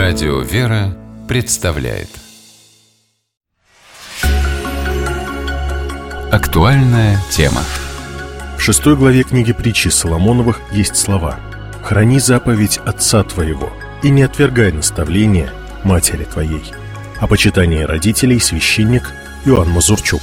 Радио «Вера» представляет актуальная тема. В 6 главе книги Притчи Соломоновых есть слова: «Храни заповедь отца твоего и не отвергай наставления матери твоей». О почитании родителей священник Иоанн Мазурчук.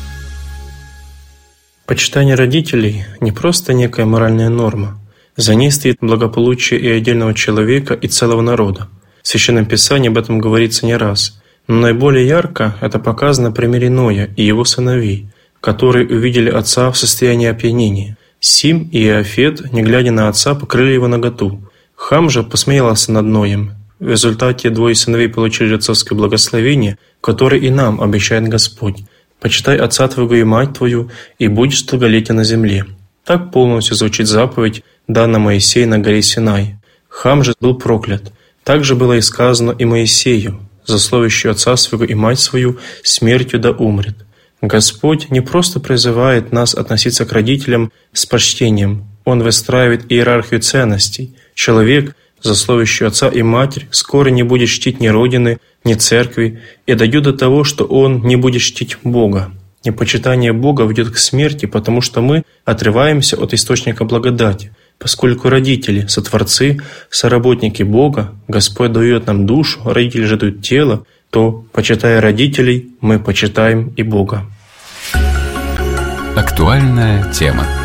Почитание родителей не просто некая моральная норма. За ней стоит благополучие и отдельного человека, и целого народа. В Священном Писании об этом говорится не раз. Но наиболее ярко это показано на примере Ноя и его сыновей, которые увидели отца в состоянии опьянения. Сим и Иофет, не глядя на отца, покрыли его наготу. Хам же посмеялся над Ноем. В результате двое сыновей получили отцовское благословение, которое и нам обещает Господь. «Почитай отца твоего и мать твою, и будешь долголетен на земле». Так полностью звучит заповедь, данная Моисею на горе Синай. Хам же был проклят. Так же было и сказано и Моисею: «Злословящий отца своего и мать свою, смертью да умрет». Господь не просто призывает нас относиться к родителям с почтением. Он выстраивает иерархию ценностей. Человек, злословящий отца и матерь, скоро не будет чтить ни Родины, ни Церкви, и дойдет до того, что он не будет чтить Бога. Непочитание Бога ведет к смерти, потому что мы отрываемся от источника благодати. Поскольку родители – сотворцы, соработники Бога, Господь дает нам душу, родители же дают тело, то, почитая родителей, мы почитаем и Бога. Актуальная тема.